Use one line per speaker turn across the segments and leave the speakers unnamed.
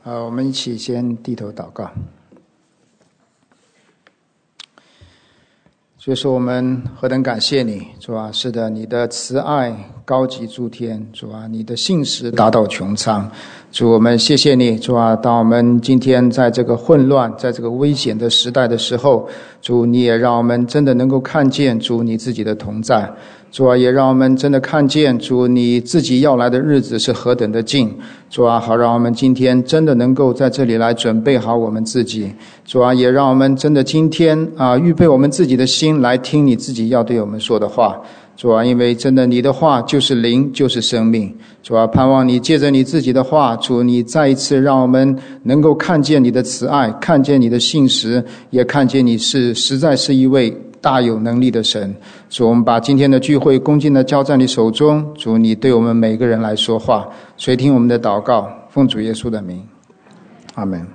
我们一起先低头祷告。所以说我们何等感谢你，主啊，是的，你的慈爱高及诸天，主啊，你的信实达到穹苍。主，我们谢谢你，主啊，当我们今天在这个混乱，在这个危险的时代的时候，主，你也让我们真的能够看见主你自己的同在。主啊，也让我们真的看见主你自己要来的日子是何等的近。主啊，好让我们今天真的能够在这里来准备好我们自己。主啊，也让我们真的今天预备我们自己的心来听你自己要对我们说的话。主啊，因为真的你的话就是灵，就是生命。主啊，盼望你借着你自己的话，主你再一次让我们能够看见你的慈爱，看见你的信实，也看见你是实在是一位大有能力的神。主，我们把今天的聚会恭敬地交在你手中。主，你对我们每个人来说话，垂听我们的祷告，奉主耶稣的名，阿们。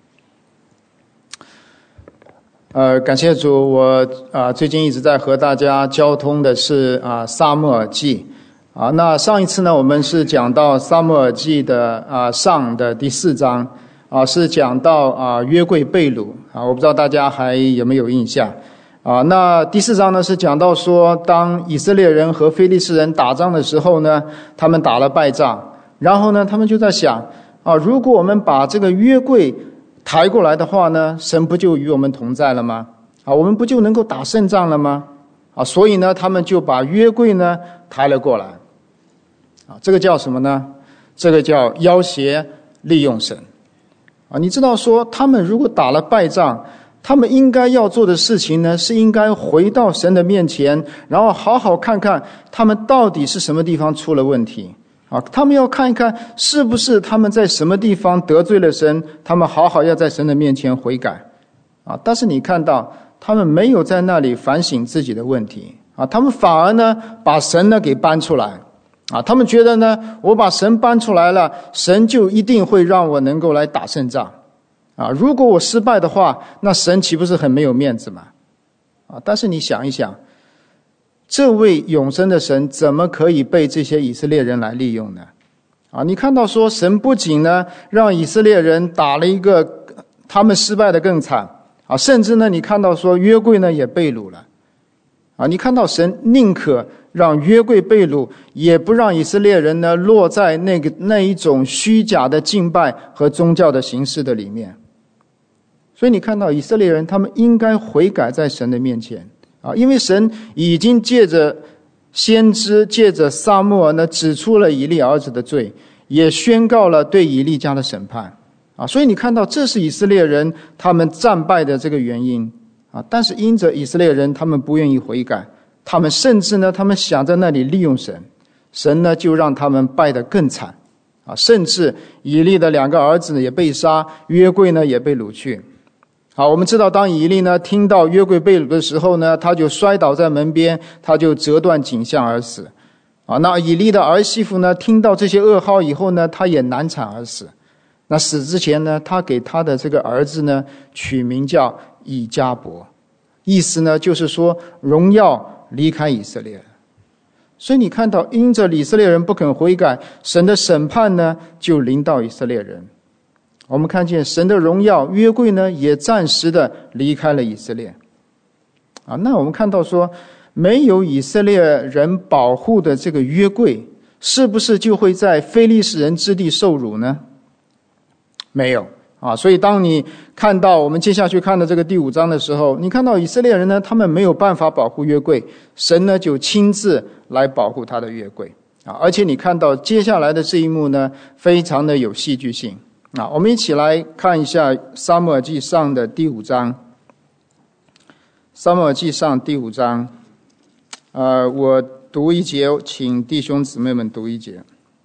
感谢主，我最近一直在和大家交通的是撒母耳记。那上一次呢，我们是讲到撒母耳记的上的第4章，是讲到约柜被掳我不知道大家还有没有印象。那第4章呢是讲到说，当以色列人和非利士人打仗的时候呢，他们打了败仗，然后呢他们就在想如果我们把这个约柜抬过来的话呢，神不就与我们同在了吗？我们不就能够打胜仗了吗？所以呢他们就把约柜呢抬了过来。这个叫什么呢？这个叫要挟利用神。你知道说，他们如果打了败仗，他们应该要做的事情呢，是应该回到神的面前，然后好好看看他们到底是什么地方出了问题。他们要看一看是不是他们在什么地方得罪了神，他们好好要在神的面前悔改。但是你看到他们没有在那里反省自己的问题他们反而呢把神呢给搬出来他们觉得呢，我把神搬出来了，神就一定会让我能够来打胜仗如果我失败的话，那神岂不是很没有面子吗？但是你想一想，这位永生的神怎么可以被这些以色列人来利用呢？你看到说，神不仅呢让以色列人打了一个他们失败的更惨甚至呢你看到说约柜呢也被掳了你看到神宁可让约柜被掳，也不让以色列人呢落在那一种虚假的敬拜和宗教的形式的里面。所以你看到以色列人他们应该悔改在神的面前因为神已经借着先知，借着撒母耳呢指出了以利儿子的罪，也宣告了对以利家的审判所以你看到这是以色列人他们战败的这个原因但是因着以色列人他们不愿意悔改，他们甚至呢他们想在那里利用神，神呢就让他们败得更惨甚至以利的2个儿子也被杀，约柜呢也被掳去我们知道当以利呢听到约柜被掳的时候呢，他就摔倒在门边，他就折断颈项而死那以利的儿媳妇呢听到这些噩耗以后呢，他也难产而死。那死之前呢，他给他的这个儿子呢取名叫以迦伯，意思呢就是说荣耀离开以色列。所以你看到因着以色列人不肯悔改，神的审判呢就临到以色列人。我们看见神的荣耀约柜呢也暂时的离开了以色列那我们看到说，没有以色列人保护的这个约柜，是不是就会在非利士人之地受辱呢？没有所以当你看到我们接下去看的这个第5章的时候，你看到以色列人呢他们没有办法保护约柜，神呢就亲自来保护他的约柜而且你看到接下来的这一幕呢非常的有戏剧性我们一起来看一下撒母耳记上的第5章。撒母耳记上第5章我读一节，请弟兄姊妹们读一节。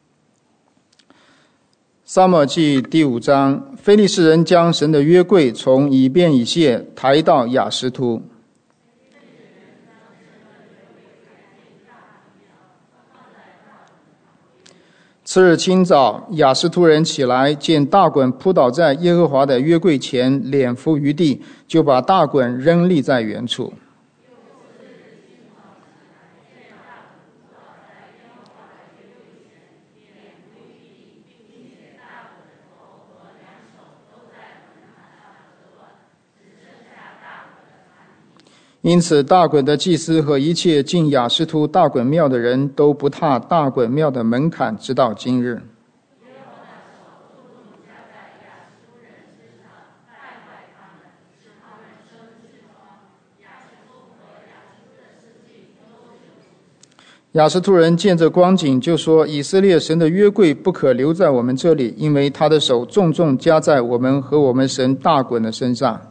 撒母耳记第5章，非利士人将神的约柜从以便以谢抬到亚实突。次日清早，亚实突人起来，见大衮扑倒在耶和华的约柜前，脸伏于地，就把大衮扔立在原处。 因此大衮的祭司和一切进雅斯突大衮庙的人都不踏大衮庙的门槛，直到今日。雅斯突人见这光景，就说：以色列神的约柜不可留在我们这里，因为他的手重重加在我们和我们神大衮的身上。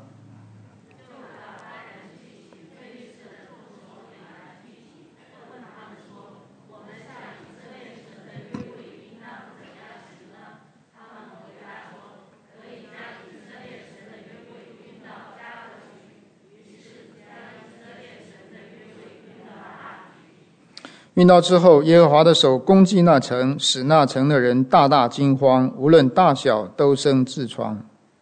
运到之后，耶和华的手攻击那城，使那城的人大大惊慌，无论大小都生痔疮。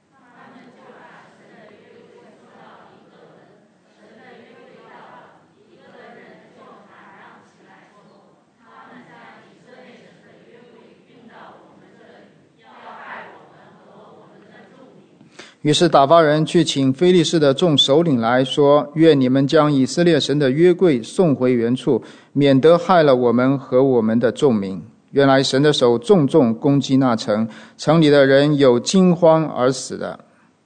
于是打发人去请非利士的众首领来说：愿你们将以色列神的约柜送回原处，免得害了我们和我们的众民。原来神的手重重攻击那城，城里的人有惊慌而死的。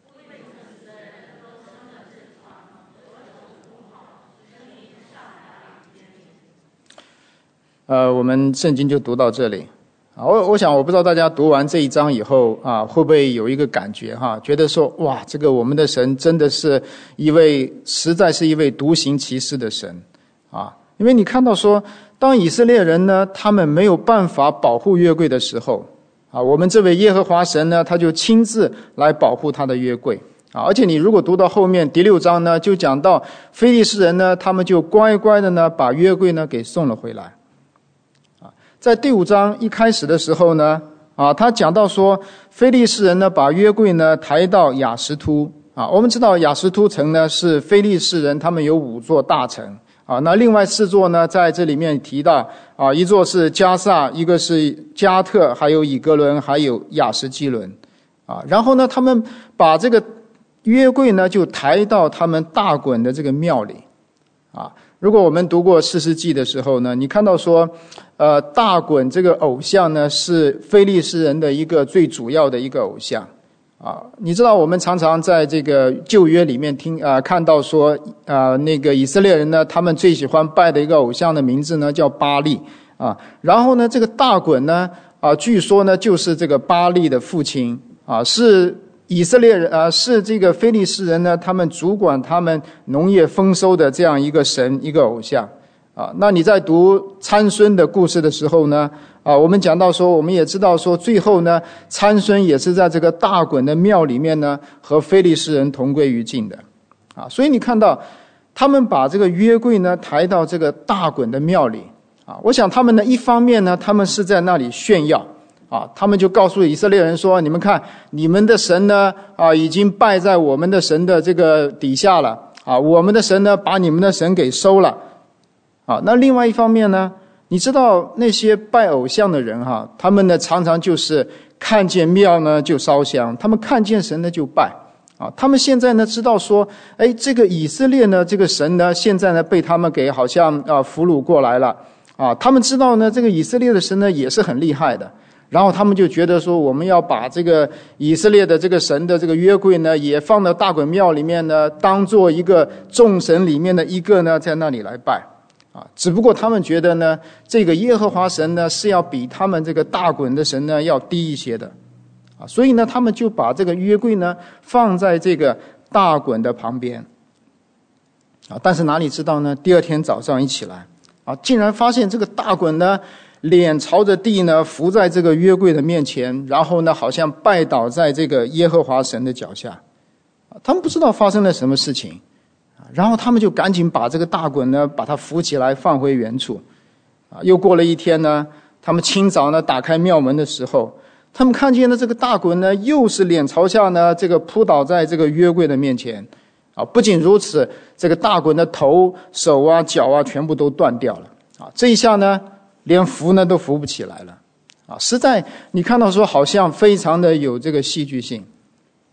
我们圣经就读到这里。我想我不知道大家读完这一章以后会不会有一个感觉觉得说哇，这个我们的神真的是实在是一位独行其事的神因为你看到说，当以色列人呢，他们没有办法保护约柜的时候我们这位耶和华神呢，他就亲自来保护他的约柜而且你如果读到后面第6章呢，就讲到非利士人呢，他们就乖乖的呢把约柜呢给送了回来在第5章一开始的时候呢他讲到说，非利士人呢把约柜呢抬到雅什突我们知道雅什突城呢是非利士人他们有5座大城那另外4座呢在这里面提到一座是加萨，一个是加特，还有以革伦，还有亚实基伦然后呢他们把这个约柜呢就抬到他们大衮的这个庙里如果我们读过士师记的时候呢，你看到说大衮这个偶像呢是非利士人的一个最主要的一个偶像你知道我们常常在这个旧约里面看到说那个以色列人呢，他们最喜欢拜的一个偶像的名字呢叫巴力然后呢这个大衮呢据说呢就是这个巴力的父亲是以色列人是这个非利士人呢，他们主管他们农业丰收的这样一个神，一个偶像那你在读参孙的故事的时候呢我们讲到说，我们也知道说，最后呢参孙也是在这个大衮的庙里面呢和非利士人同归于尽的所以你看到他们把这个约柜呢抬到这个大衮的庙里我想他们呢一方面呢他们是在那里炫耀他们就告诉以色列人说，你们看你们的神呢已经拜在我们的神的这个底下了我们的神呢把你们的神给收了那另外一方面呢，你知道那些拜偶像的人他们呢常常就是看见庙呢就烧香，他们看见神呢就拜他们现在呢知道说这个以色列呢这个神呢现在呢被他们给好像俘虏过来了他们知道呢这个以色列的神呢也是很厉害的，然后他们就觉得说，我们要把这个以色列的这个神的这个约柜呢也放到大衮庙里面呢，当做一个众神里面的一个呢在那里来拜只不过他们觉得呢这个耶和华神呢是要比他们这个大衮的神呢要低一些的所以呢他们就把这个约柜呢放在这个大衮的旁边但是哪里知道呢，第2天早上一起来竟然发现这个大衮呢脸朝着地呢伏在这个约柜的面前，然后呢好像拜倒在这个耶和华神的脚下他们不知道发生了什么事情然后他们就赶紧把这个大衮呢把它扶起来放回原处又过了1天呢，他们清早呢打开庙门的时候，他们看见了这个大衮呢又是脸朝下呢这个扑倒在这个约柜的面前不仅如此，这个大衮的头手脚全部都断掉了这一下呢连扶呢都扶不起来了实在你看到说好像非常的有这个戏剧性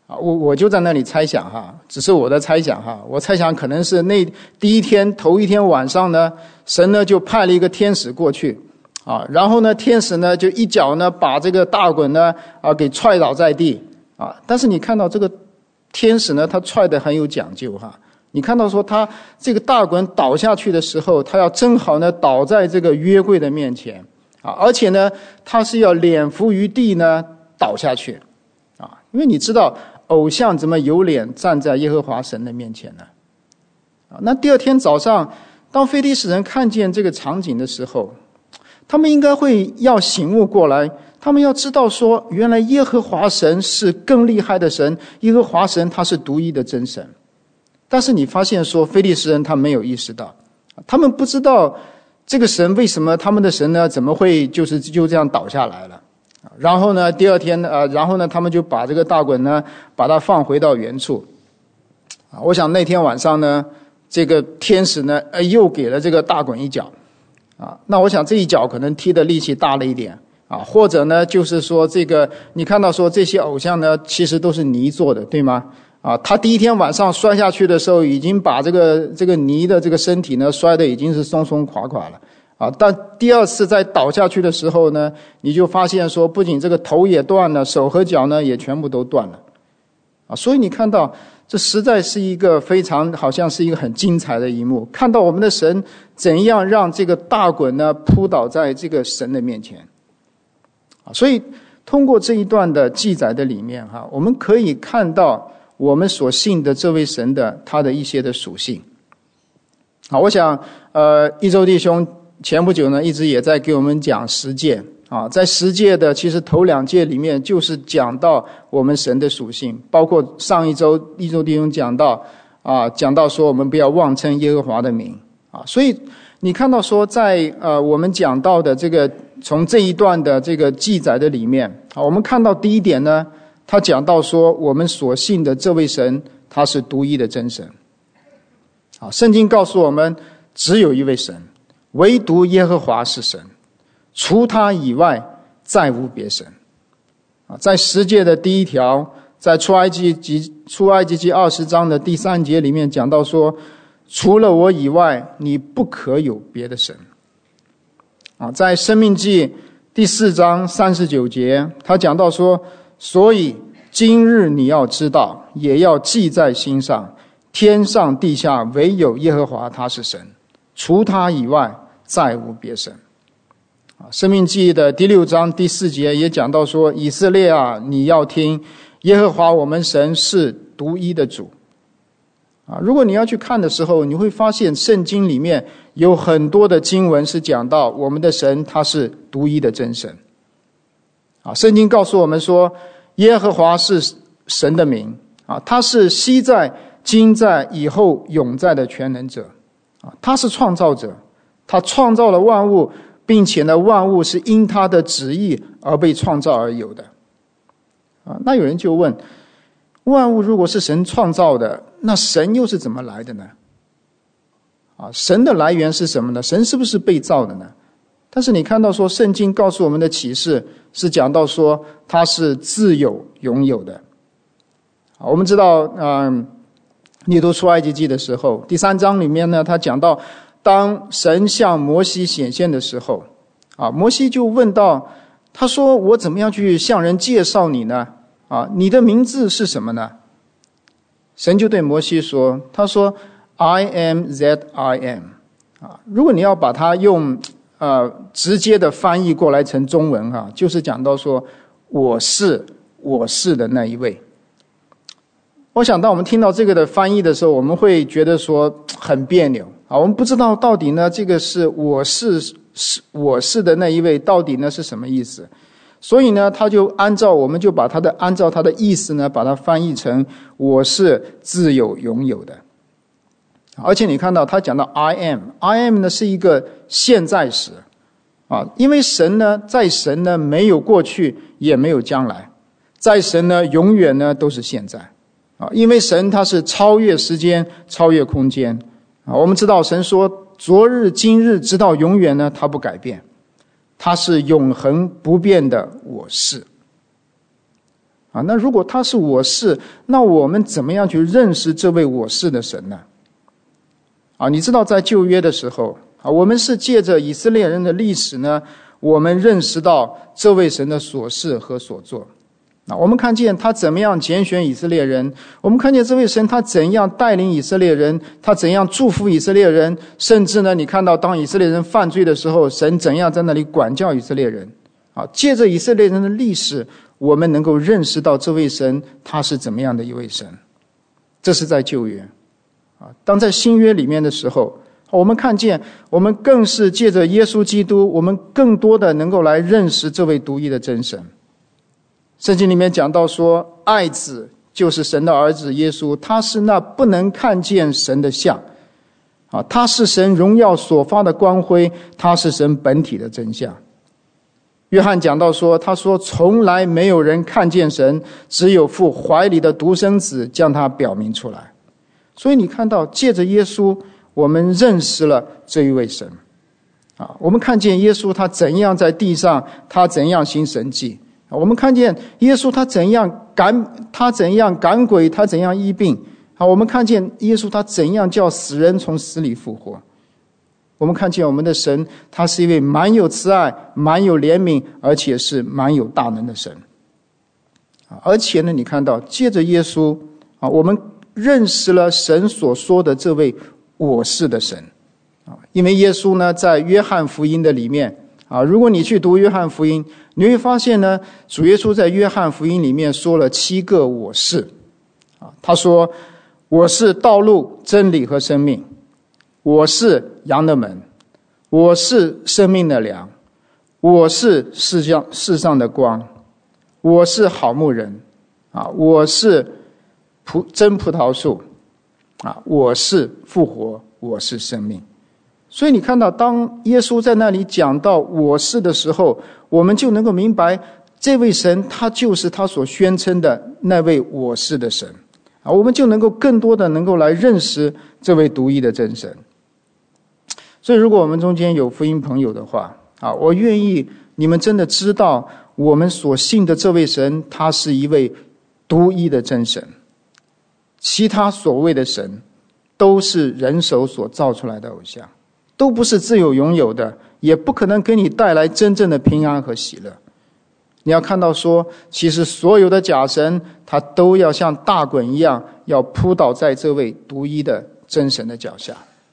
我就在那里猜想只是我的猜想我猜想可能是头一天晚上呢，神呢就派了一个天使过去然后呢天使呢就一脚呢把这个大衮呢给踹倒在地但是你看到这个天使呢他踹得很有讲究你看到说他这个大衮倒下去的时候，他要正好呢倒在这个约柜的面前而且呢他是要脸伏于地呢倒下去因为你知道偶像怎么有脸站在耶和华神的面前呢那第二天早上当非利士人看见这个场景的时候，他们应该会要醒悟过来，他们要知道说原来耶和华神是更厉害的神，耶和华神他是独一的真神。但是你发现说非利士人他没有意识到，他们不知道这个神为什么他们的神呢怎么会就这样倒下来了。然后呢第二天他们就把这个大衮呢把它放回到原处我想那天晚上呢这个天使呢又给了这个大衮一脚那我想这一脚可能踢的力气大了一点或者呢就是说这个你看到说这些偶像呢其实都是泥做的，对吗他第一天晚上摔下去的时候已经把这个泥的这个身体呢摔得已经是松松垮垮了但第二次再倒下去的时候呢，你就发现说不仅这个头也断了，手和脚呢也全部都断了所以你看到这实在是一个非常好像是一个很精彩的一幕，看到我们的神怎样让这个大衮呢扑倒在这个神的面前所以通过这一段的记载的里面我们可以看到我们所信的这位神的他的一些的属性我想一周弟兄前不久呢一直也在给我们讲十诫在十诫的其实头2诫里面就是讲到我们神的属性，包括上一周弟兄讲到说我们不要妄称耶和华的名所以你看到说在我们讲到的这个从这一段的这个记载的里面我们看到第一点呢，他讲到说我们所信的这位神他是独一的真神圣经告诉我们只有一位神，唯独耶和华是神，除他以外再无别神在十诫的第1条，在出埃及记20章的第3节里面讲到说，除了我以外你不可有别的神在申命记第4章39节他讲到说，所以今日你要知道，也要记在心上，天上地下唯有耶和华他是神，除他以外再无别神申命记的第6章第4节也讲到说，以色列你要听，耶和华我们神是独一的主如果你要去看的时候，你会发现圣经里面有很多的经文是讲到我们的神他是独一的真神圣经告诉我们说，耶和华是神的名他是昔在今在以后永在的全能者他是创造者，他创造了万物，并且呢万物是因他的旨意而被创造而有的那有人就问，万物如果是神创造的，那神又是怎么来的呢神的来源是什么呢？神是不是被造的呢？但是你看到说圣经告诉我们的启示是讲到说他是自有永有的我们知道你读出埃及记的时候，第3章里面呢他讲到当神向摩西显现的时候摩西就问到，他说我怎么样去向人介绍你呢你的名字是什么呢？神就对摩西说，他说 I am that I am 如果你要把它用直接的翻译过来成中文就是讲到说我是的那一位。我想当我们听到这个的翻译的时候，我们会觉得说很别扭我们不知道到底呢这个是我是的那一位到底呢是什么意思，所以呢我们就把按照它的意思呢把它翻译成我是自有永有的。而且你看到他讲到 I am 呢是一个现在时因为神呢在神呢没有过去也没有将来，在神呢永远呢都是现在因为神他是超越时间超越空间我们知道神说昨日今日直到永远呢他不改变，他是永恒不变的我是那如果他是我是，那我们怎么样去认识这位我是的神呢？你知道在旧约的时候我们是借着以色列人的历史呢，我们认识到这位神的所事和所做。我们看见他怎么样拣选以色列人，我们看见这位神他怎样带领以色列人，他怎样祝福以色列人，甚至呢，你看到当以色列人犯罪的时候，神怎样在那里管教以色列人。借着以色列人的历史，我们能够认识到这位神他是怎么样的一位神。这是在旧约。当在新约里面的时候，我们看见我们更是借着耶稣基督，我们更多的能够来认识这位独一的真神。圣经里面讲到说，爱子就是神的儿子耶稣，他是那不能看见神的像，他是神荣耀所发的光辉，他是神本体的真相。约翰讲到说，他说从来没有人看见神，只有父怀里的独生子将他表明出来。所以你看到借着耶稣，我们认识了这一位神。我们看见耶稣他怎样在地上，他怎样行神迹。我们看见耶稣他怎样赶鬼，他怎样医病。我们看见耶稣他怎样叫死人从死里复活。我们看见我们的神，他是一位满有慈爱、满有怜悯，而且是满有大能的神。而且呢，你看到借着耶稣我们认识了神所说的这位我是的神。因为耶稣呢，在约翰福音的里面如果你去读约翰福音，你会发现呢，主耶稣在约翰福音里面说了7个我是。他说，我是道路、真理和生命，我是羊的门，我是生命的粮，我是世上的光，我是好牧人我是真葡萄树我是复活，我是生命。所以你看到当耶稣在那里讲到我是的时候，我们就能够明白这位神他就是他所宣称的那位我是的神我们就能够更多的能够来认识这位独一的真神。所以如果我们中间有福音朋友的话我愿意你们真的知道我们所信的这位神他是一位独一的真神，其他所谓的神都是人手所造出来的偶像，都不是自由拥有的，也不可能给你带来真正的平安和喜乐。你要看到说，其实所有的假神他都要像大滚一样，要扑倒在这位独一的真神的脚下。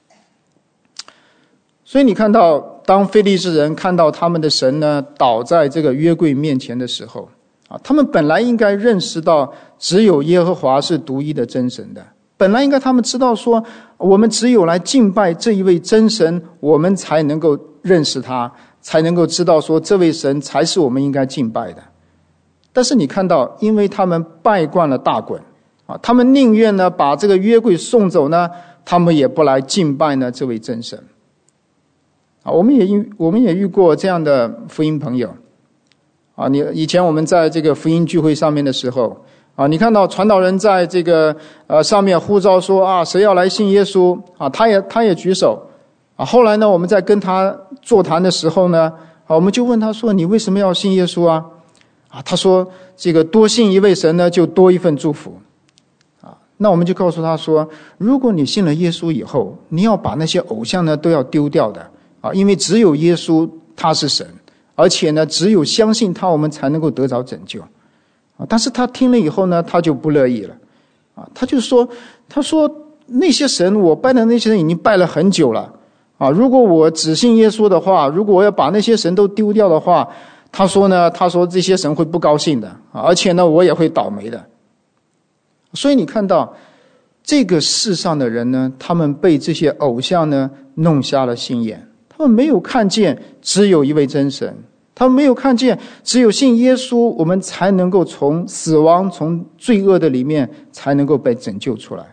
所以你看到当非利士人看到他们的神呢倒在这个约柜面前的时候他们本来应该认识到只有耶和华是独一的真神的，本来应该他们知道说，我们只有来敬拜这一位真神，我们才能够认识他，才能够知道说这位神才是我们应该敬拜的。但是你看到因为他们拜惯了大滚他们宁愿呢把这个约柜送走呢，他们也不来敬拜呢这位真神我们也遇过这样的福音朋友以前我们在这个福音聚会上面的时候你看到传道人在这个上面呼召说谁要来信耶稣他也举手后来呢我们在跟他座谈的时候呢我们就问他说，你为什么要信耶稣他说这个多信一位神呢就多一份祝福那我们就告诉他说，如果你信了耶稣以后，你要把那些偶像呢都要丢掉的因为只有耶稣他是神，而且呢只有相信他我们才能够得着拯救但是他听了以后呢他就不乐意了他说那些神我拜的那些人已经拜了很久了如果我只信耶稣的话，如果我要把那些神都丢掉的话，他说这些神会不高兴的而且呢我也会倒霉的。所以你看到这个世上的人呢，他们被这些偶像呢弄瞎了心眼，他们没有看见只有一位真神，他们没有看见只有信耶稣我们才能够从死亡从罪恶的里面才能够被拯救出来。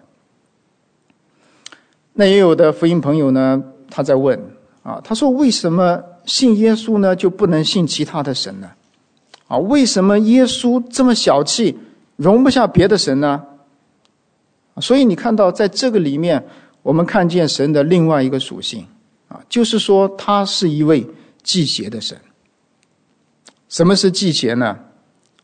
那也有的福音朋友呢他在问他说为什么信耶稣呢就不能信其他的神呢为什么耶稣这么小气容不下别的神呢？所以你看到在这个里面我们看见神的另外一个属性就是说他是一位忌邪的神。什么是忌邪呢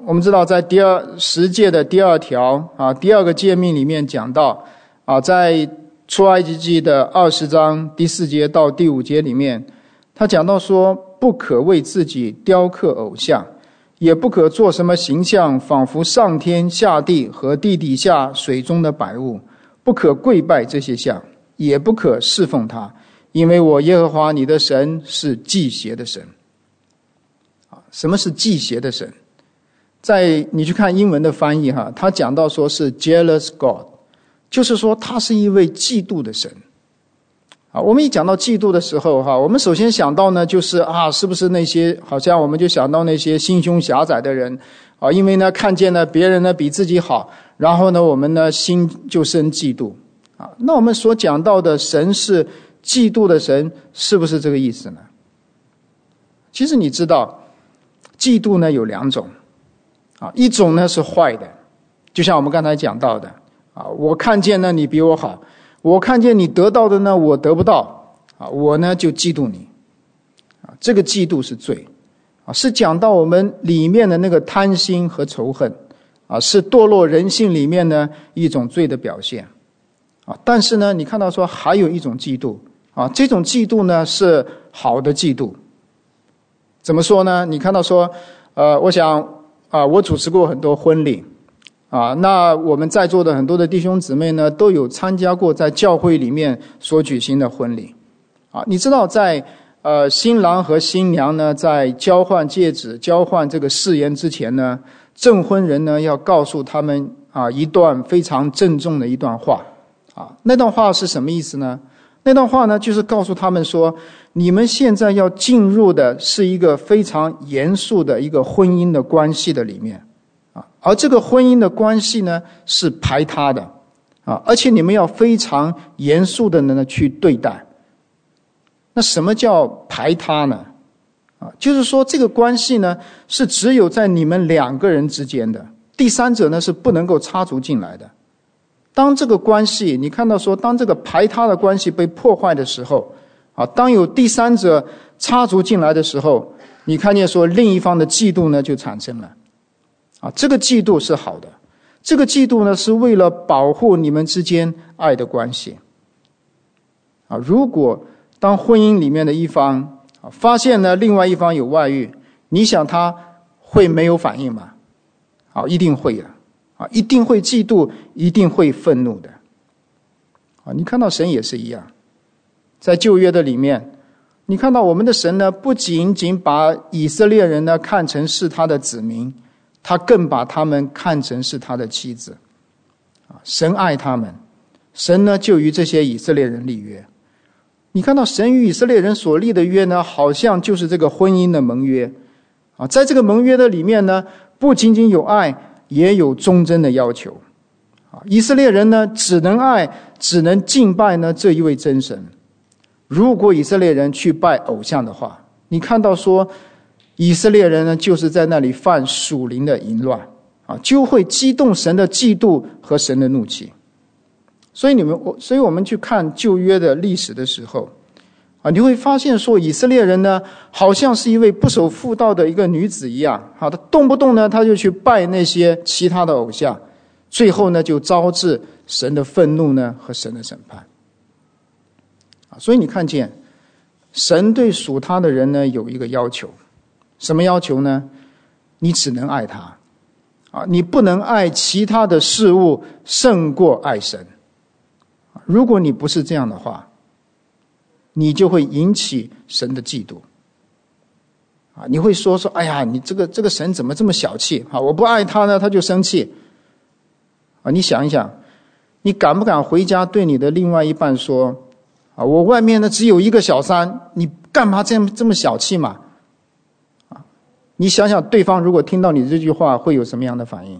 我们知道在十诫的第2条第2个诫命里面讲到在出埃及记的20章第4节到第5节里面，他讲到说，不可为自己雕刻偶像，也不可做什么形象，仿佛上天下地和地底下水中的百物，不可跪拜这些像，也不可侍奉他，因为我耶和华你的神是忌邪的神。什么是忌邪的神？你去看英文的翻译他讲到说是 jealous God， 就是说他是一位嫉妒的神。我们一讲到嫉妒的时候我们首先想到呢就是是不是那些好像我们就想到那些心胸狭窄的人因为呢看见呢别人呢比自己好，然后呢我们呢心就生嫉妒那我们所讲到的神是嫉妒的神，是不是这个意思呢？其实你知道嫉妒呢有2种一种呢是坏的，就像我们刚才讲到的我看见呢你比我好，我看见你得到的呢我得不到我呢就嫉妒你这个嫉妒是罪是讲到我们里面的那个贪心和仇恨是堕落人性里面的一种罪的表现但是呢你看到说还有一种嫉妒这种嫉妒呢是好的嫉妒。怎么说呢？你看到说我想我主持过很多婚礼那我们在座的很多的弟兄姊妹呢都有参加过在教会里面所举行的婚礼你知道在新郎和新娘呢在交换戒指交换这个誓言之前呢，证婚人呢要告诉他们一段非常郑重的一段话那段话是什么意思呢？那段话呢就是告诉他们说，你们现在要进入的是一个非常严肃的一个婚姻的关系的里面而这个婚姻的关系呢是排他的而且你们要非常严肃的呢去对待。那什么叫排他呢？就是说这个关系呢是只有在你们2个人之间的，第三者呢是不能够插足进来的。当这个关系你看到说当这个排他的关系被破坏的时候当有第三者插足进来的时候，你看见说另一方的嫉妒呢就产生了这个嫉妒是好的，这个嫉妒呢是为了保护你们之间爱的关系如果当婚姻里面的一方发现呢另外一方有外遇，你想他会没有反应吗？一定会的一定会嫉妒，一定会愤怒的你看到神也是一样，在旧约的里面你看到我们的神呢不仅仅把以色列人呢看成是他的子民，他更把他们看成是他的妻子神爱他们，神呢就与这些以色列人立约。你看到神与以色列人所立的约呢好像就是这个婚姻的盟约在这个盟约的里面呢不仅仅有爱，也有忠贞的要求以色列人呢只能爱只能敬拜呢这一位真神。如果以色列人去拜偶像的话，你看到说以色列人呢就是在那里犯属灵的淫乱就会激动神的嫉妒和神的怒气。所以我们去看旧约的历史的时候你会发现说以色列人呢好像是一位不守妇道的一个女子一样他动不动呢他就去拜那些其他的偶像，最后呢就招致神的愤怒呢和神的审判所以你看见神对属他的人呢有一个要求，什么要求呢？你只能爱他你不能爱其他的事物胜过爱神。如果你不是这样的话，你就会引起神的嫉妒你会说哎呀你这个神怎么这么小气我不爱他呢他就生气你想一想，你敢不敢回家对你的另外一半说我外面呢只有一个小三，你干嘛这么小气嘛你想想对方如果听到你这句话会有什么样的反应？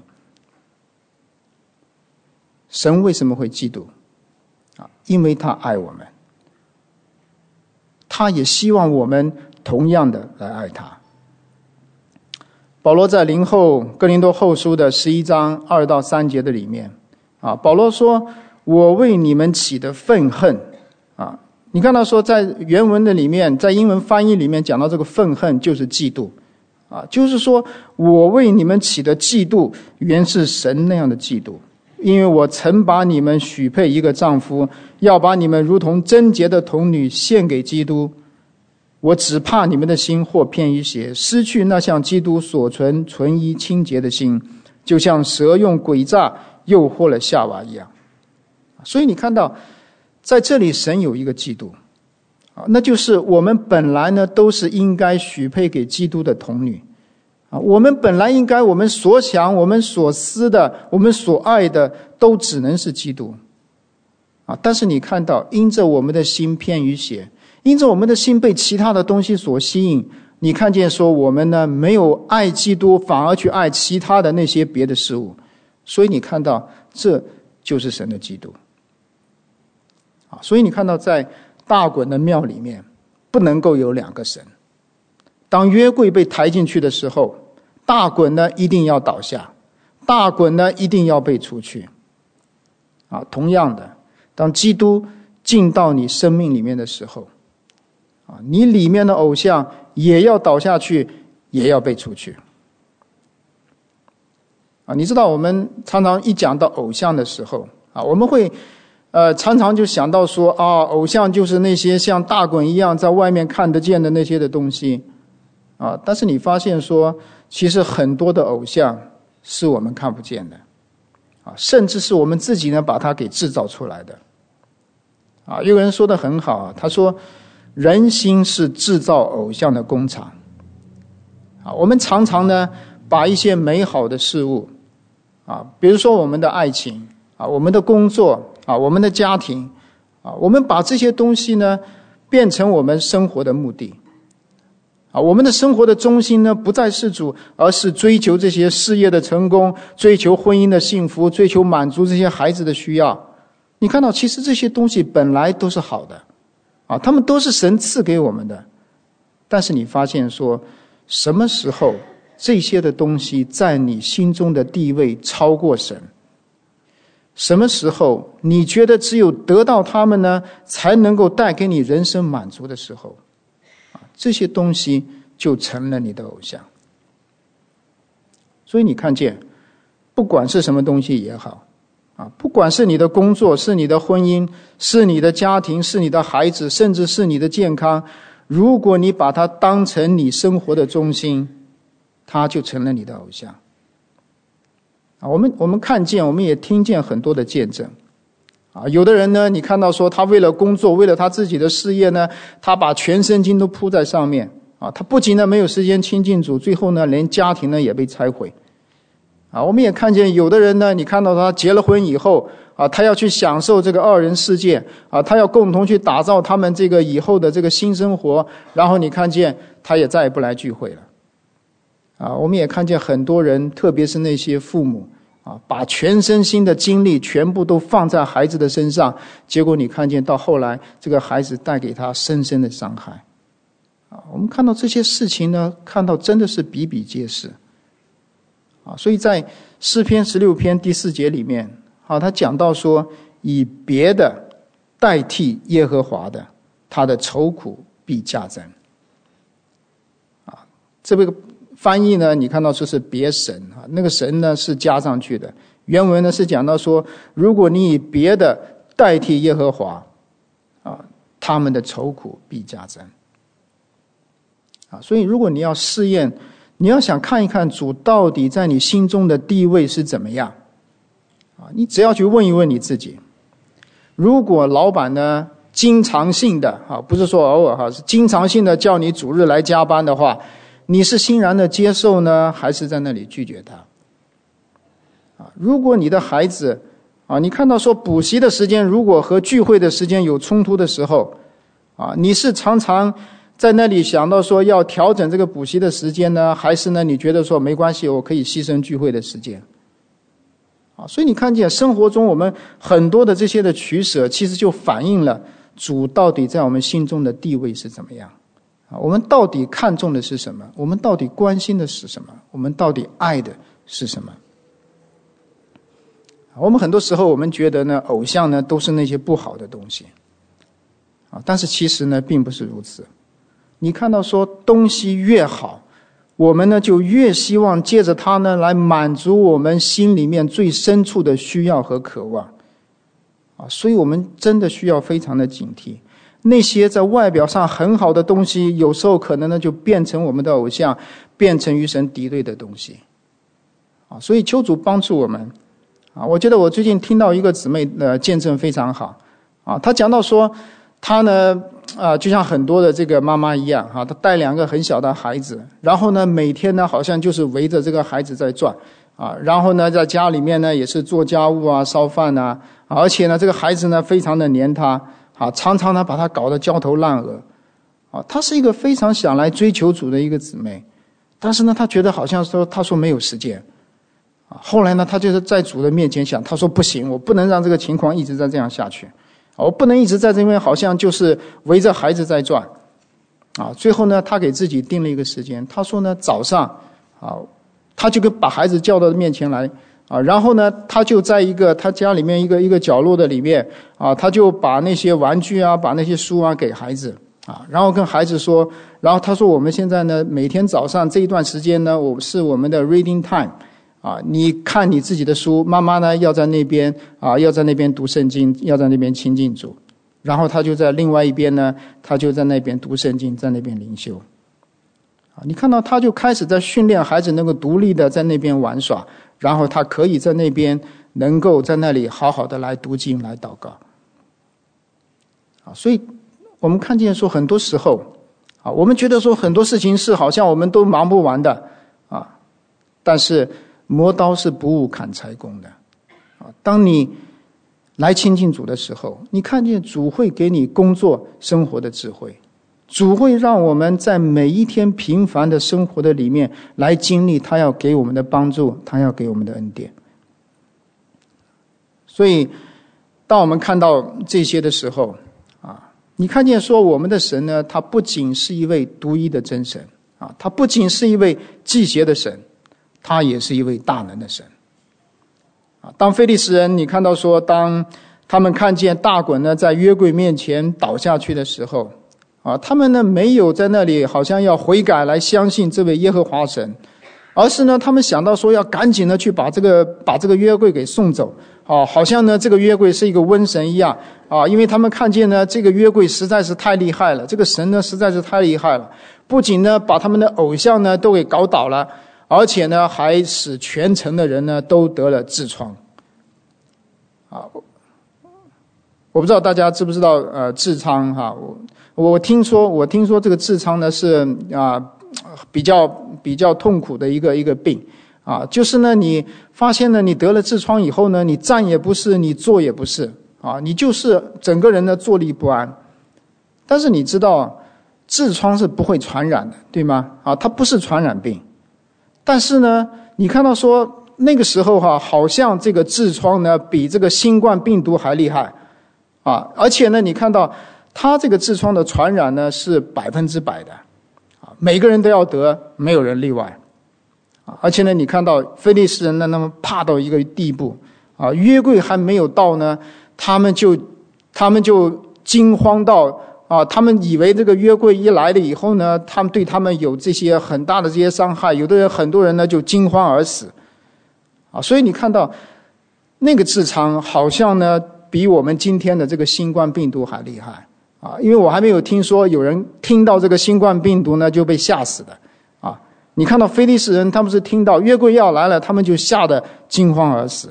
神为什么会嫉妒因为他爱我们，他也希望我们同样的来爱他。保罗在哥林多后书的11章2到3节的里面保罗说我为你们起的愤恨你看到说在原文的里面，在英文翻译里面讲到这个愤恨就是嫉妒就是说我为你们起的嫉妒原是神那样的嫉妒，因为我曾把你们许配一个丈夫，要把你们如同贞洁的童女献给基督。我只怕你们的心或偏于邪，失去那像基督所纯一清洁的心，就像蛇用诡诈诱惑了夏娃一样。所以你看到在这里神有一个嫉妒，那就是我们本来呢都是应该许配给基督的童女，我们本来应该我们所想我们所思的我们所爱的都只能是基督，但是你看到因着我们的心偏于邪，因着我们的心被其他的东西所吸引，你看见说我们呢没有爱基督，反而去爱其他的那些别的事物，所以你看到这就是神的嫉妒。所以你看到在大衮的庙里面不能够有两个神，当约柜被抬进去的时候，大衮呢一定要倒下，大衮呢一定要被除去。同样的，当基督进到你生命里面的时候，你里面的偶像也要倒下去，也要被除去。你知道我们常常一讲到偶像的时候，我们会常常就想到说偶像就是那些像大衮一样在外面看得见的那些的东西但是你发现说其实很多的偶像是我们看不见的甚至是我们自己呢把它给制造出来的有人说得很好他说人心是制造偶像的工厂我们常常呢把一些美好的事物比如说我们的爱情我们的工作我们的家庭我们把这些东西呢变成我们生活的目的我们的生活的中心呢不再是主，而是追求这些事业的成功，追求婚姻的幸福，追求满足这些孩子的需要。你看到其实这些东西本来都是好的他们都是神赐给我们的，但是你发现说什么时候这些的东西在你心中的地位超过神，什么时候你觉得只有得到它们呢才能够带给你人生满足的时候这些东西就成了你的偶像。所以你看见不管是什么东西也好不管是你的工作，是你的婚姻，是你的家庭，是你的孩子，甚至是你的健康，如果你把它当成你生活的中心，它就成了你的偶像我们看见我们也听见很多的见证有的人呢你看到说他为了工作，为了他自己的事业呢，他把全身心都扑在上面他不仅呢没有时间亲近主，最后呢连家庭呢也被拆毁我们也看见有的人呢你看到他结了婚以后他要去享受这个二人世界他要共同去打造他们这个以后的这个新生活，然后你看见他也再也不来聚会了我们也看见很多人，特别是那些父母把全身心的精力全部都放在孩子的身上，结果你看见到后来这个孩子带给他深深的伤害我们看到这些事情呢，看到真的是比比皆是所以在诗篇16篇第4节里面他讲到说以别的代替耶和华的，他的愁苦必加增这个翻译呢你看到说是别神那个神呢是加上去的，原文呢是讲到说如果你以别的代替耶和华他们的愁苦必加增所以如果你要试验，你要想看一看主到底在你心中的地位是怎么样你只要去问一问你自己，如果老板呢经常性的不是说偶尔是经常性的叫你主日来加班的话，你是欣然的接受呢，还是在那里拒绝他如果你的孩子你看到说补习的时间如果和聚会的时间有冲突的时候你是常常在那里想到说要调整这个补习的时间呢，还是呢你觉得说没关系，我可以牺牲聚会的时间所以你看见生活中我们很多的这些的取舍，其实就反映了主到底在我们心中的地位是怎么样我们到底看重的是什么，我们到底关心的是什么，我们到底爱的是什么我们很多时候我们觉得呢偶像呢都是那些不好的东西但是其实呢并不是如此。你看到说东西越好， 我们呢就越希望借着它呢来满足我们心里面最深处的需要和渴望所以我们真的需要非常的警惕，那些在外表上很好的东西，有时候可能呢就变成我们的偶像，变成与神敌对的东西所以求主帮助我们我觉得我最近听到一个姊妹的见证非常好她讲到说她呢就像很多的这个妈妈一样她带2个很小的孩子，然后呢每天呢好像就是围着这个孩子在转然后呢在家里面呢也是做家务烧饭而且呢这个孩子呢非常的黏她常常呢把她搞得焦头烂额她是一个非常想来追求主的一个姊妹，但是呢她觉得好像说她说没有时间后来呢她就是在主的面前想，她说不行，我不能让这个情况一直在这样下去，我不能一直在这边好像就是围着孩子在转最后呢她给自己定了一个时间，她说呢早上她就把孩子叫到面前来然后呢她就在她家里面一个角落的里面她就把那些玩具把那些书给孩子然后跟孩子说，然后她说我们现在呢每天早上这一段时间呢是我们的 reading time你看你自己的书，妈妈呢要在那边读圣经，要在那边亲近主，然后她就在另外一边呢，她就在那边读圣经，在那边灵修你看到她就开始在训练孩子能够独立的在那边玩耍，然后她可以在那边能够在那里好好的来读经来祷告所以我们看见说很多时候我们觉得说很多事情是好像我们都忙不完的但是磨刀是不误砍柴工的当你来亲近主的时候，你看见主会给你工作生活的智慧，主会让我们在每一天平凡的生活的里面来经历他要给我们的帮助，他要给我们的恩典。所以当我们看到这些的时候你看见说我们的神呢，他不仅是一位独一的真神他不仅是一位祭邪的神，他也是一位大能的神当非利士人你看到说当他们看见大衮呢在约柜面前倒下去的时候他们呢没有在那里好像要悔改来相信这位耶和华神，而是呢他们想到说要赶紧的去把这个约柜给送走好像呢这个约柜是一个瘟神一样因为他们看见呢这个约柜实在是太厉害了，这个神呢实在是太厉害了，不仅呢把他们的偶像呢都给搞倒了，而且呢还使全城的人呢都得了痔疮我不知道大家知不知道痔疮我听说这个痔疮呢是比较痛苦的一个病就是呢你发现呢你得了痔疮以后呢，你站也不是，你坐也不是你就是整个人呢坐立不安。但是你知道痔疮是不会传染的，对吗它不是传染病。但是呢你看到说那个时候好像这个痔疮呢比这个新冠病毒还厉害而且呢你看到它这个痔疮的传染呢是100%的每个人都要得，没有人例外而且呢你看到非利士人呢那么怕到一个地步约柜还没有到呢，他们就惊慌到他们以为这个约柜一来了以后呢，他们对他们有这些很大的这些伤害，很多人呢就惊慌而死所以你看到那个痔疮好像呢比我们今天的这个新冠病毒还厉害因为我还没有听说有人听到这个新冠病毒呢就被吓死的你看到非利士人他们是听到约柜要来了，他们就吓得惊慌而死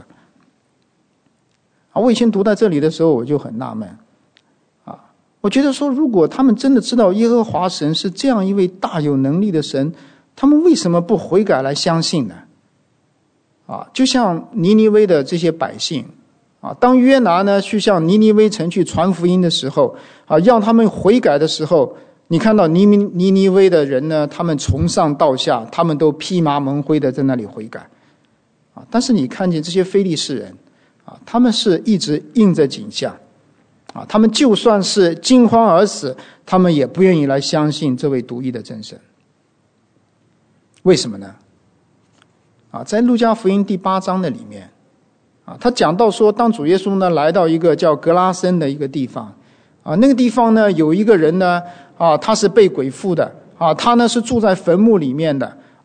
我以前读到这里的时候我就很纳闷我觉得说如果他们真的知道耶和华神是这样一位大有能力的神，他们为什么不悔改来相信呢就像尼尼微的这些百姓当约拿呢去向尼尼微城去传福音的时候让他们悔改的时候，你看到尼尼微的人呢，他们从上到下他们都披麻蒙灰的在那里悔改但是你看见这些非利士人他们是一直应着景象他们就算是惊慌而死，他们也不愿意来相信这位独一的真神。为什么呢在路加福音第8章的里面他讲到说当主耶稣呢来到一个叫格拉森的一个地方那个地方呢有一个人呢他是被鬼附的他呢是住在坟墓里面的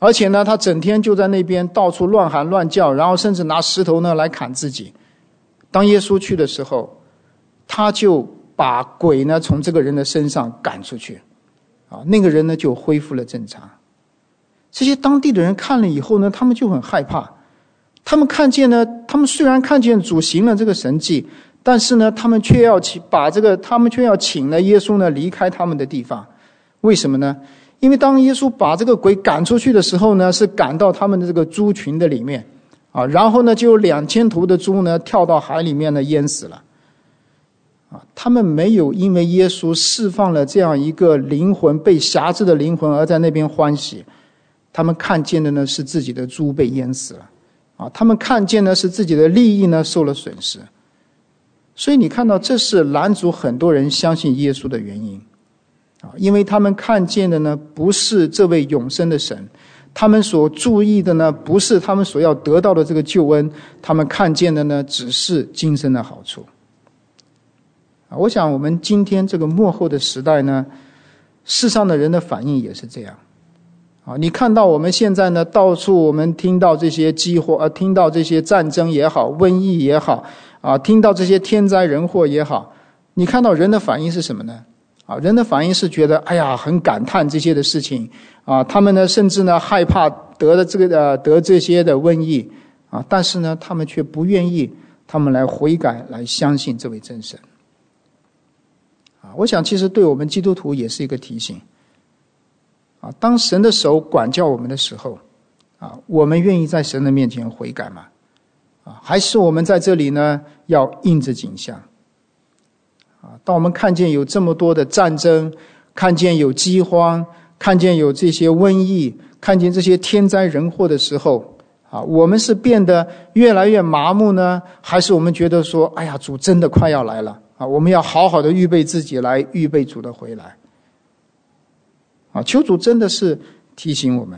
而且呢他整天就在那边到处乱喊乱叫，然后甚至拿石头呢来砍自己。当耶稣去的时候，他就把鬼呢从这个人的身上赶出去，那个人呢就恢复了正常。这些当地的人看了以后呢，他们就很害怕。他们看见呢，他们虽然看见主行了这个神迹，但是呢，他们却要请了耶稣呢离开他们的地方。为什么呢？因为当耶稣把这个鬼赶出去的时候呢，是赶到他们的这个猪群的里面然后呢，就有2000头的猪呢跳到海里面呢淹死了。他们没有因为耶稣释放了这样一个灵魂被辖制的灵魂而在那边欢喜，他们看见的呢是自己的猪被淹死了他们看见的是自己的利益呢受了损失。所以你看到这是拦阻很多人相信耶稣的原因因为他们看见的呢不是这位永生的神，他们所注意的呢不是他们所要得到的这个救恩，他们看见的呢只是今生的好处。我想我们今天这个末后的时代呢，世上的人的反应也是这样你看到我们现在呢到处我们听到这些饥荒听到这些战争也好，瘟疫也好听到这些天灾人祸也好，你看到人的反应是什么呢？人的反应是觉得哎呀很感叹这些的事情他们呢甚至呢害怕得这些的瘟疫但是呢他们却不愿意他们来悔改，来相信这位真神我想其实对我们基督徒也是一个提醒当神的手管教我们的时候我们愿意在神的面前悔改吗？还是我们在这里呢要应着景象当我们看见有这么多的战争，看见有饥荒，看见有这些瘟疫，看见这些天灾人祸的时候我们是变得越来越麻木呢，还是我们觉得说哎呀主真的快要来了我们要好好的预备自己来预备主的回来求主真的是提醒我们。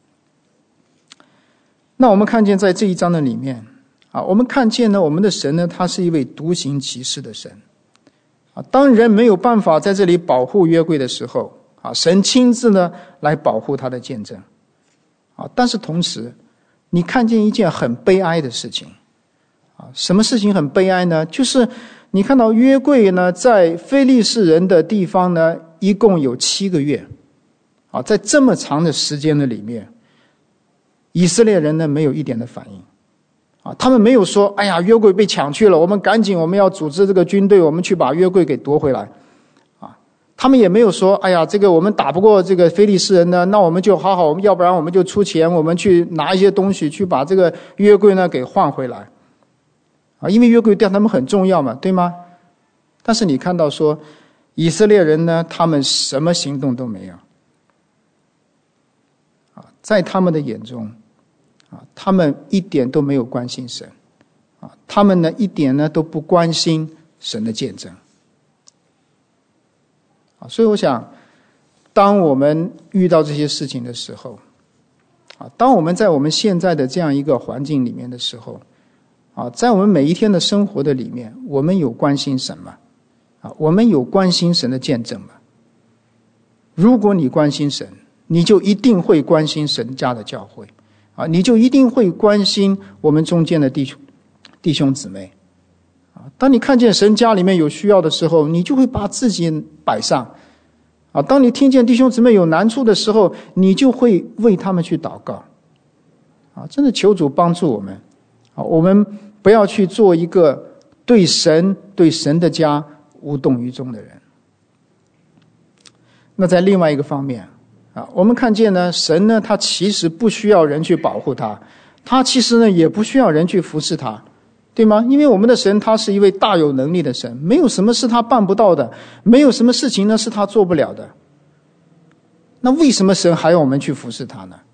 那我们看见在这一章的里面我们看见呢我们的神呢他是一位独行其事的神当人没有办法在这里保护约柜的时候神亲自呢来保护他的见证但是同时你看见一件很悲哀的事情什么事情很悲哀呢？就是你看到约柜呢在非利士人的地方呢一共有7个月在这么长的时间的里面，以色列人呢没有一点的反应他们没有说哎呀约柜被抢去了，我们要组织这个军队，我们去把约柜给夺回来他们也没有说哎呀这个我们打不过这个非利士人呢，那我们就好好，要不然我们就出钱，我们去拿一些东西去把这个约柜呢给换回来因为约柜对他们很重要嘛，对吗？但是你看到说以色列人呢他们什么行动都没有在他们的眼中他们一点都没有关心神他们呢一点呢都不关心神的见证所以我想当我们遇到这些事情的时候当我们在我们现在的这样一个环境里面的时候在我们每一天的生活的里面，我们有关心神吗？我们有关心神的见证吗？如果你关心神，你就一定会关心神家的教会你就一定会关心我们中间的弟兄姊妹当你看见神家里面有需要的时候，你就会把自己摆上当你听见弟兄姊妹有难处的时候，你就会为他们去祷告真的求主帮助我们我们不要去做一个对神的家无动于衷的人。那在另外一个方面我们看见呢神呢他其实不需要人去保护他，他其实呢也不需要人去服侍他，对吗？因为我们的神他是一位大有能力的神，没有什么是他办不到的，没有什么事情呢是他做不了的。那为什么神还要我们去服侍他呢？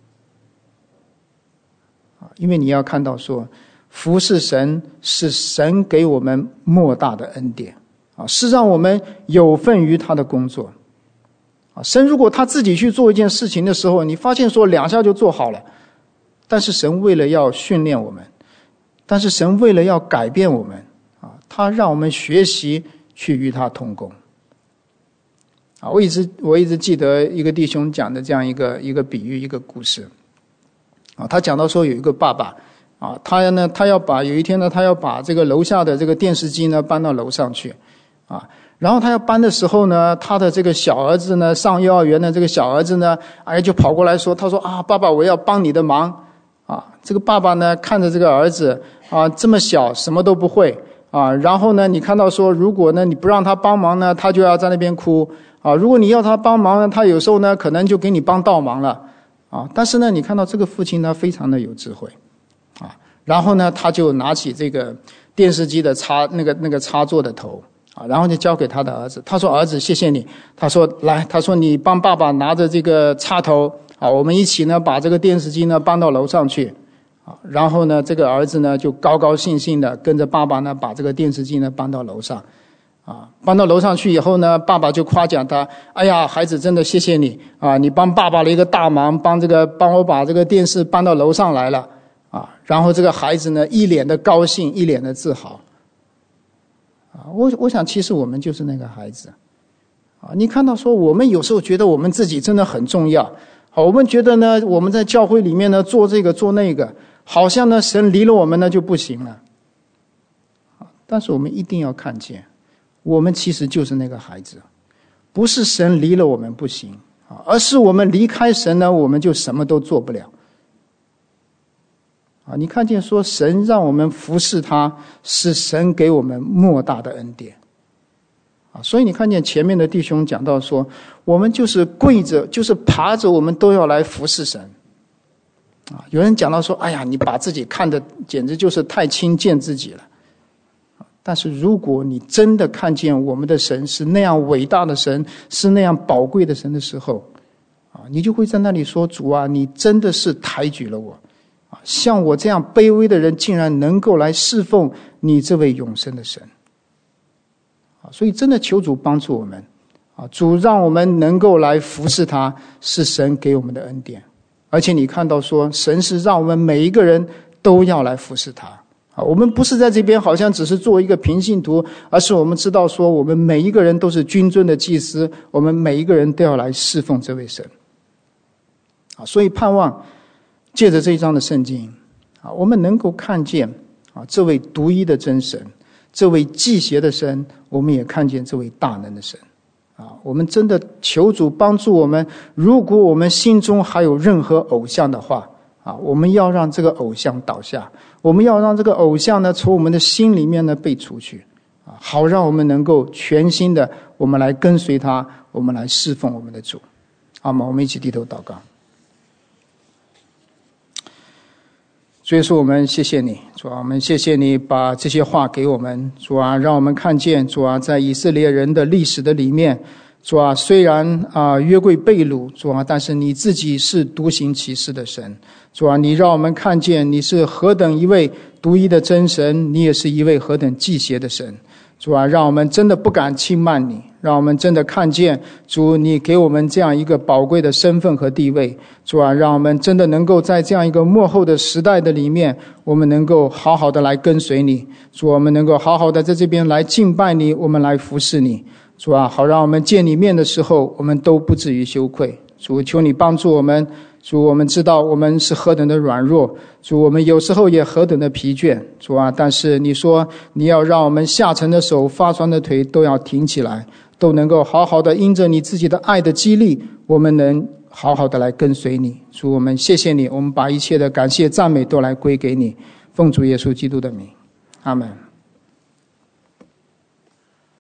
因为你要看到说服侍神是神给我们莫大的恩典是让我们有份于他的工作神如果他自己去做一件事情的时候，你发现说2下就做好了，但是神为了要训练我们，但是神为了要改变我们他让我们学习去与他同工我一直记得一个弟兄讲的这样一个比喻，一个故事。他讲到说有一个爸爸他要把有一天呢，他要把这个楼下的这个电视机呢搬到楼上去然后他要搬的时候呢，他的这个小儿子呢，上幼儿园的这个小儿子呢，就跑过来说，他说爸爸，我要帮你的忙这个爸爸呢看着这个儿子这么小，什么都不会然后呢，你看到说，如果呢你不让他帮忙呢，他就要在那边哭如果你要他帮忙呢，他有时候呢可能就给你帮倒忙了但是呢，你看到这个父亲呢非常的有智慧然后呢，他就拿起这个电视机的那个插座的头然后就交给他的儿子。他说：“儿子，谢谢你。”他说：“来，他说你帮爸爸拿着这个插头我们一起呢把这个电视机呢搬到楼上去然后呢，这个儿子呢就高高兴兴的跟着爸爸呢把这个电视机呢搬到楼上搬到楼上去以后呢，爸爸就夸奖他：“哎呀，孩子，真的谢谢你你帮爸爸了一个大忙，帮我把这个电视搬到楼上来了。”然后这个孩子呢一脸的高兴，一脸的自豪我想其实我们就是那个孩子你看到说我们有时候觉得我们自己真的很重要我们觉得呢我们在教会里面呢做这个做那个，好像呢神离了我们呢就不行了但是我们一定要看见，我们其实就是那个孩子，不是神离了我们不行而是我们离开神呢，我们就什么都做不了你看见说神让我们服侍他，是神给我们莫大的恩典所以你看见前面的弟兄讲到说，我们就是跪着，就是爬着，我们都要来服侍神有人讲到说，哎呀，你把自己看得简直就是太轻贱自己了但是如果你真的看见我们的神是那样伟大的神，是那样宝贵的神的时候你就会在那里说，主你真的是抬举了我像我这样卑微的人竟然能够来侍奉你这位永生的神所以真的求主帮助我们主让我们能够来服侍他，是神给我们的恩典。而且你看到说神是让我们每一个人都要来服侍他我们不是在这边好像只是做一个平信徒，而是我们知道说我们每一个人都是君尊的祭司，我们每一个人都要来侍奉这位神所以盼望借着这一章的圣经我们能够看见这位独一的真神，这位祭邪的神，我们也看见这位大能的神我们真的求主帮助我们，如果我们心中还有任何偶像的话我们要让这个偶像倒下，我们要让这个偶像呢从我们的心里面呢被除去好让我们能够全心的我们来跟随他，我们来侍奉我们的主。好吗？我们一起低头祷告。所以说我们谢谢你，主我们谢谢你把这些话给我们，主让我们看见，主在以色列人的历史的里面，主虽然约柜被掳，主但是你自己是独行其事的神，主你让我们看见你是何等一位独一的真神，你也是一位何等祭邪的神。主让我们真的不敢轻慢你，让我们真的看见主你给我们这样一个宝贵的身份和地位。主让我们真的能够在这样一个末后的时代的里面，我们能够好好的来跟随你。主我们能够好好的在这边来敬拜你，我们来服侍你。主好让我们见你面的时候，我们都不至于羞愧。主求你帮助我们，主我们知道我们是何等的软弱，主我们有时候也何等的疲倦，主但是你说你要让我们下沉的手发酸的腿都要挺起来，都能够好好的因着你自己的爱的激励，我们能好好的来跟随你。主我们谢谢你，我们把一切的感谢赞美都来归给你，奉主耶稣基督的名，阿们。